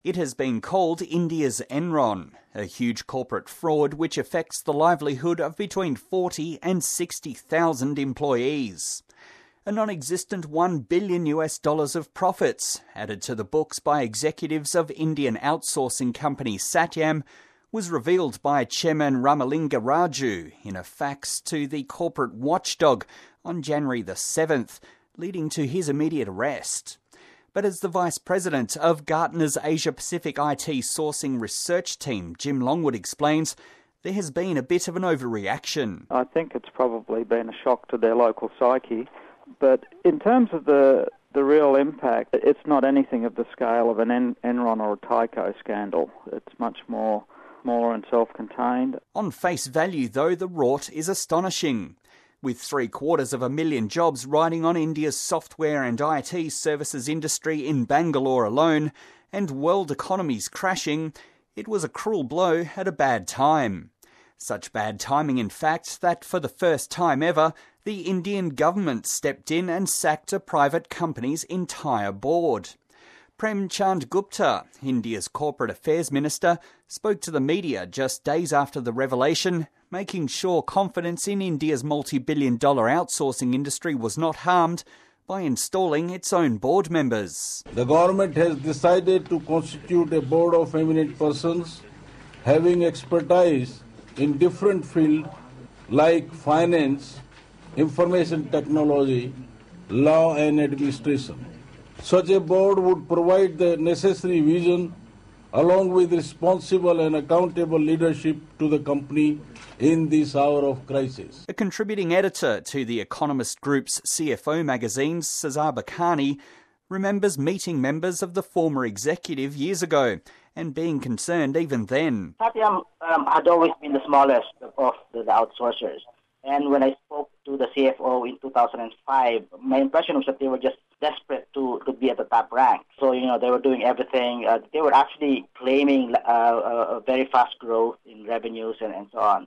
It has been called India's Enron, a huge corporate fraud which affects the livelihood of between 40 and 60,000 employees. A non-existent $1 billion of profits, added to the books by executives of Indian outsourcing company Satyam, was revealed by Chairman Ramalinga Raju in a fax to the corporate watchdog on January the 7th, leading to his immediate arrest. But as the Vice President of Gartner's Asia-Pacific IT sourcing research team, Jim Longwood, explains, there has been a bit of an overreaction. I think it's probably been a shock to their local psyche. But in terms of the real impact, it's not anything of the scale of an Enron or a Tyco scandal. It's much more and self-contained. On face value, though, the rort is astonishing. With 750,000 jobs riding on India's software and IT services industry in Bangalore alone, and world economies crashing, it was a cruel blow at a bad time. Such bad timing, in fact, that for the first time ever, the Indian government stepped in and sacked a private company's entire board. Prem Chand Gupta, India's corporate affairs minister, spoke to the media just days after the revelation, making sure confidence in India's multi-billion-dollar outsourcing industry was not harmed by installing its own board members. The government has decided to constitute a board of eminent persons having expertise in different fields like finance, information technology, law and administration. Such a board would provide the necessary vision along with responsible and accountable leadership to the company in this hour of crisis. A contributing editor to The Economist Group's CFO magazine, Cesar Bacani, remembers meeting members of the former executive years ago and being concerned even then. Satyam had always been the smallest of the outsourcers. And when I spoke to the CFO in 2005, my impression was that they were just desperate to be at the top rank. So, they were doing everything. They were actually claiming a very fast growth in revenues and so on.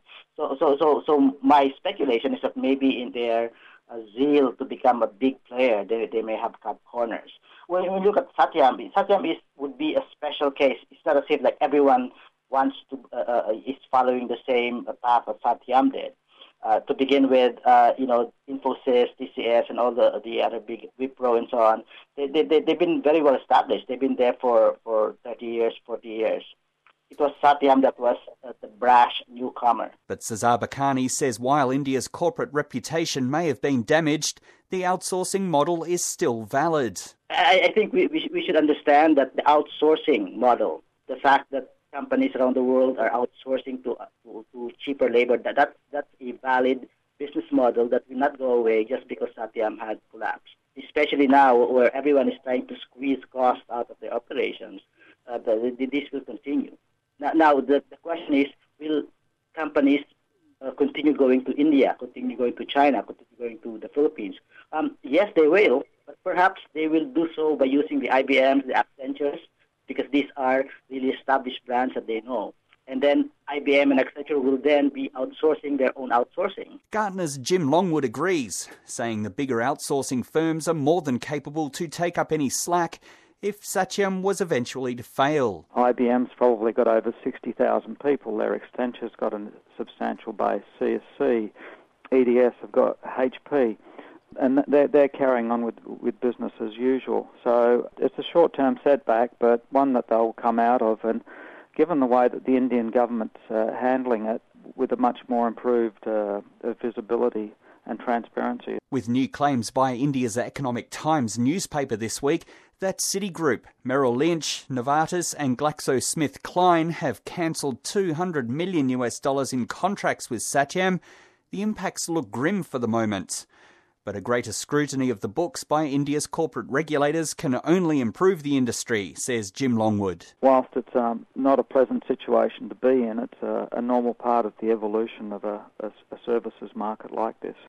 So my speculation is that maybe in their zeal to become a big player, they may have cut corners. When you look at Satyam would be a special case. It's not as if like everyone wants to is following the same path as Satyam did. To begin with, Infosys, TCS, and all the other big Wipro and so on, they've been very well established. They've been there for 30 years, 40 years. It was Satyam that was the brash newcomer. But Cesar Bacani says while India's corporate reputation may have been damaged, the outsourcing model is still valid. I think we should understand that the outsourcing model, the fact that companies around the world are outsourcing to cheaper labor, that's a valid business model that will not go away just because Satyam had collapsed. Especially now where everyone is trying to squeeze costs out of their operations, this will continue. Now the question is, will companies continue going to India, continue going to China, continue going to the Philippines? Yes, they will, but perhaps they will do so by using the IBMs, the Accentures, because these are really established brands that they know. And then IBM and Accenture will then be outsourcing their own outsourcing. Gartner's Jim Longwood agrees, saying the bigger outsourcing firms are more than capable to take up any slack if Satyam was eventually to fail. IBM's probably got over 60,000 people. Their Accenture's got a substantial base. CSC, EDS have got HP. And they're carrying on with business as usual. So it's a short-term setback, but one that they'll come out of. And given the way that the Indian government's handling it, with a much more improved visibility and transparency. With new claims by India's Economic Times newspaper this week that Citigroup, Merrill Lynch, Novartis and GlaxoSmithKline have cancelled $200 million in contracts with Satyam, the impacts look grim for the moment. But a greater scrutiny of the books by India's corporate regulators can only improve the industry, says Jim Longwood. Whilst it's not a pleasant situation to be in, it's a normal part of the evolution of a services market like this.